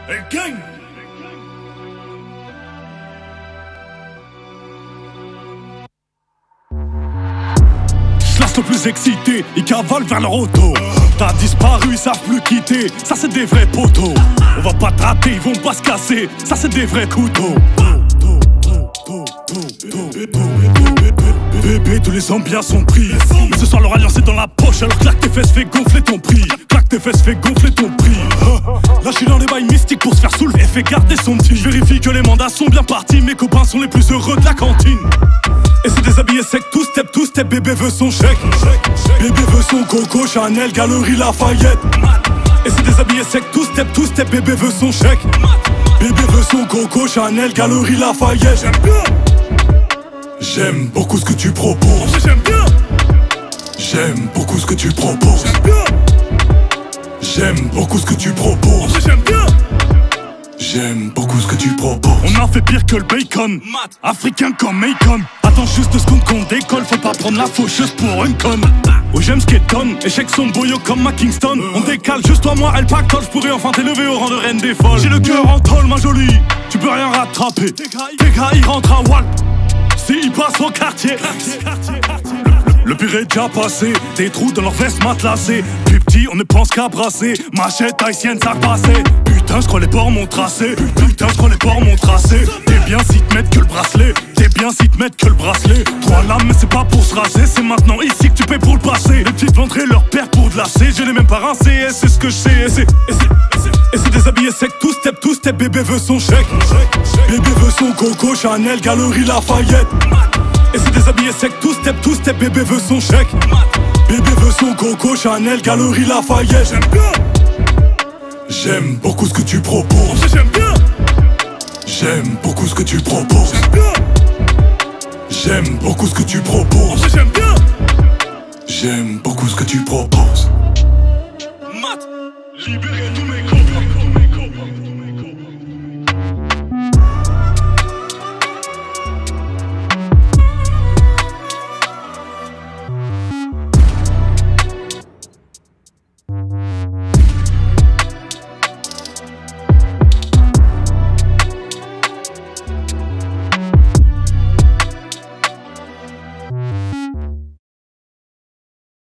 Et gang. Le plus excité, ils cavalent vers leur auto. T'as disparu, ils savent plus quitter. Ça c'est des vrais poteaux. On va pas te rater, ils vont pas se casser. Ça c'est des vrais couteaux. Bébé, tous les ambiants sont pris. Mais ce soir leur alliance est dans la poche. Alors claque tes fesses, fais gonfler ton prix. Claque tes fesses, fais gonfler ton prix. Là je suis dans les bails mystiques pour se faire soulever et fait garder son petit. Je vérifie que les mandats sont bien partis. Mes copains sont les plus heureux de la cantine. Et c'est déshabillé sec, two step, bébé veut son chèque. Bébé veut son Coco, Chanel, Galerie Lafayette. Et c'est déshabillé sec, two step, bébé veut son chèque. Bébé veut son Coco, Chanel, Galerie Lafayette. J'aime bien. J'aime beaucoup ce que tu proposes. J'aime bien. J'aime beaucoup ce que tu proposes. J'aime bien. J'aime beaucoup ce que tu proposes. J'aime bien. J'aime beaucoup ce que tu proposes. On a fait pire que le bacon, africain comme Macon. Attends juste 2 secondes qu'on décolle, faut pas prendre la faucheuse pour une conne. Oh j'aime ce qu'étonne, échec son boyo comme à Kingston. On décale juste toi, moi, elle pactole, j'pourrais enfin t'élever au rang de reine des folles. J'ai le cœur en tôle, ma jolie, tu peux rien rattraper. Tes gars, ils rentrent à Walt, si ils passent au quartier. Le pire est déjà passé, des trous dans leurs vestes matelassées. Plus petit, on ne pense qu'à brasser, machette haïtienne, ça passait. Putain, j'crois les bords m'ont tracé. Putain, j'crois les bords m'ont tracé. T'es bien si te mettent que le bracelet. T'es bien si te mettent que le bracelet. Toi là, mais c'est pas pour se raser. C'est maintenant ici que tu payes pour le passé. Les petites ventrées leur père pour de la C. Je n'ai même pas rincé, et c'est ce que je sais. Et c'est déshabillé sec, two step, bébé veut son chèque. Bébé veut son Coco, Chanel, Galerie Lafayette. Et c'est déshabillé sec, two step, bébé veut son chèque. Bébé veut son Coco, Chanel, Galerie Lafayette. J'aime bien. J'aime beaucoup ce que tu proposes. J'aime bien. J'aime beaucoup ce que tu proposes. J'aime bien. J'aime beaucoup ce que tu proposes. J'aime bien. J'aime beaucoup ce que tu proposes. Mat, libérez tous mes